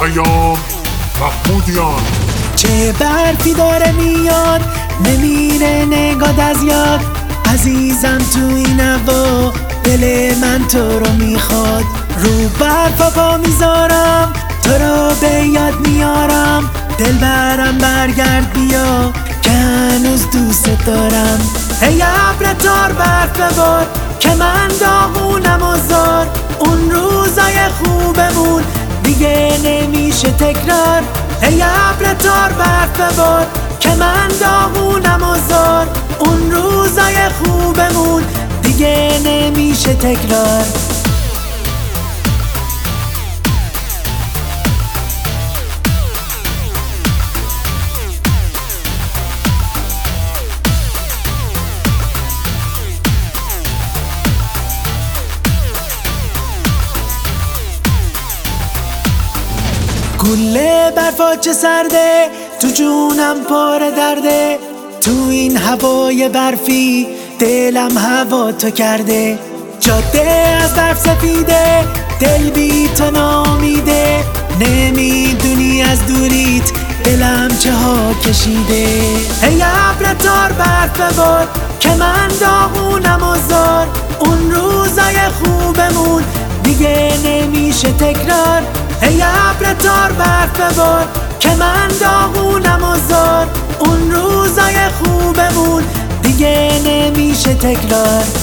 پیام محمودیان. چه برفی داره میاد نمیره نگاد از یاد، عزیزم تو این هوا دل من تو رو میخواد. رو برفا پا میذارم تو رو به یاد میارم، دل برم برگرد بیا که هنوز دوست دارم. ای ابر تار برف ببار که من داغونم و زار، اون روزای خوبمون دیگه نمیشه تکرار. ای ابر تار برف ببار که من داغونم و زار، اون روزای خوبمون دیگه نمیشه تکرار. گله برفا چه سرده تو جونم پاره درده، تو این هوای برفی دلم هوا تو کرده. جاده از برف سفیده دل بی تو نامیده، نمیدونی از دوریت دلم چه ها کشیده. ای ابر تار برف ببار که من داغونم و زار، اون روزای خوبمون دیگه نمیشه تکرار. ای ابر تار برف ببار که من داغونم و زار، اون روزای خوبمون دیگه نمیشه تکرار.